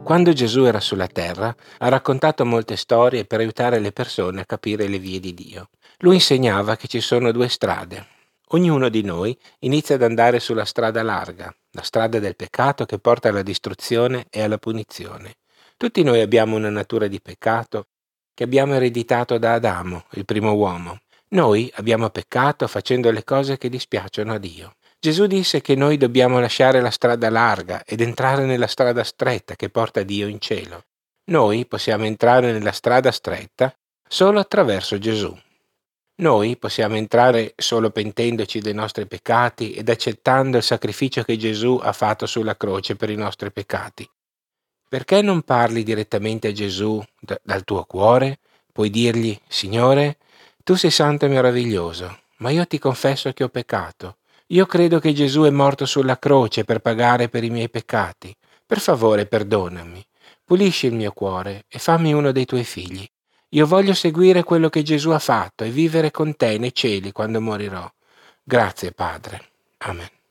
Quando Gesù era sulla terra, ha raccontato molte storie per aiutare le persone a capire le vie di Dio. Lui insegnava che ci sono due strade. Ognuno di noi inizia ad andare sulla strada larga, la strada del peccato che porta alla distruzione e alla punizione. Tutti noi abbiamo una natura di peccato che abbiamo ereditato da Adamo, il primo uomo. Noi abbiamo peccato facendo le cose che dispiacciono a Dio. Gesù disse che noi dobbiamo lasciare la strada larga ed entrare nella strada stretta che porta Dio in cielo. Noi possiamo entrare nella strada stretta solo attraverso Gesù. Noi possiamo entrare solo pentendoci dei nostri peccati ed accettando il sacrificio che Gesù ha fatto sulla croce per i nostri peccati. Perché non parli direttamente a Gesù dal tuo cuore? Puoi dirgli: Signore, tu sei santo e meraviglioso, ma io ti confesso che ho peccato. Io credo che Gesù è morto sulla croce per pagare per i miei peccati. Per favore, perdonami. Pulisci il mio cuore e fammi uno dei tuoi figli. Io voglio seguire quello che Gesù ha fatto e vivere con te nei cieli quando morirò. Grazie, Padre. Amen.